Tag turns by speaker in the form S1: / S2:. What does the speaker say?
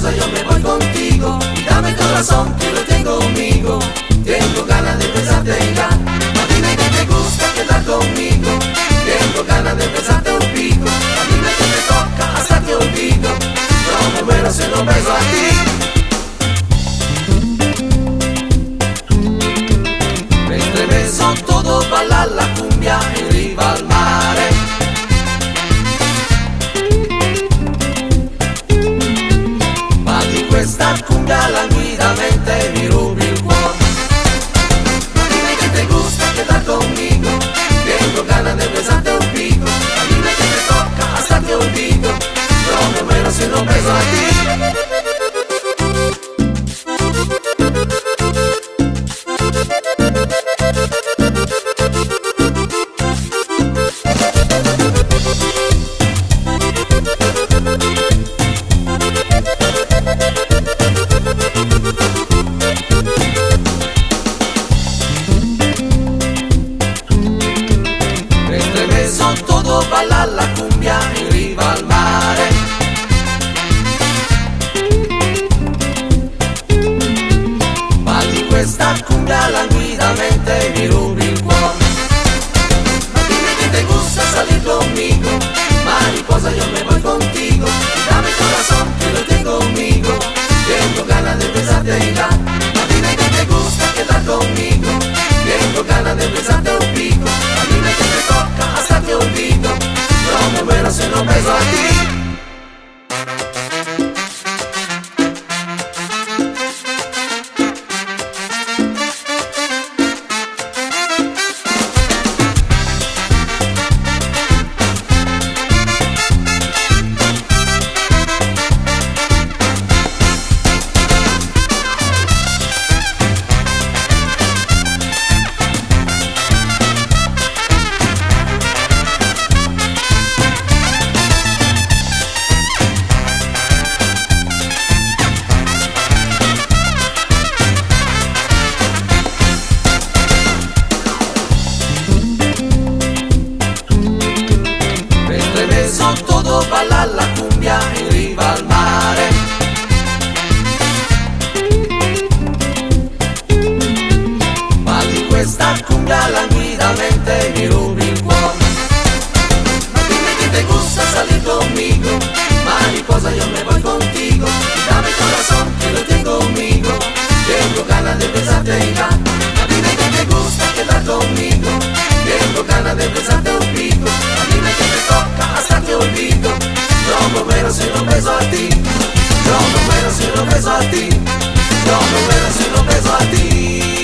S1: cosa yo me voy contigo. Y dame corazón que lo tengo conmigo. Tengo ganas de besarte y ya. A dime que te gusta quedar conmigo. Tengo ganas de besarte un pico. A dime que me toca hasta que olvido. Yo me muero si no beso a ti. Mentre beso todo balla la cumbia in riva al mare. Ma di questa cumbia languidamente mi rubi il cuore. Ma dime che te gusta quedar conmigo. Tengo ganas de besarte un pico. Ma dime que me toca hasta que olvido. Yo me muero si no beso a ti. Mentre beso todo balla la cumbia in riva al mare. Ma di questa cumbia languidamente mi rubi il cuore. Ma dime que te gusta salir conmigo. Mariposa yo me voy contigo. Dame corazón que lo tengo conmigo. Tengo ganas de besarte y ya. Ma dime que te gusta quedar conmigo. Tengo ganas de besarte un pico. A dime que me toca hasta que olvido. Yo me muero si no beso a ti. Mentre beso todo balla la cumbia in riva al mare. Ma di questa cumbia languidamente mi rubi il cuore. Ma dime que te gusta salir conmigo. Mariposa yo me voy contigo. Dame corazón que lo tengo conmigo. Tengo ganas de besarte y ya. Ma dime que te gusta quedar conmigo. Tengo ganas de besarte un pico. A dime que me toca hasta que olvido. Yo me muero si no beso a ti. Yo me muero si no beso a ti. Yo me muero si no beso a ti.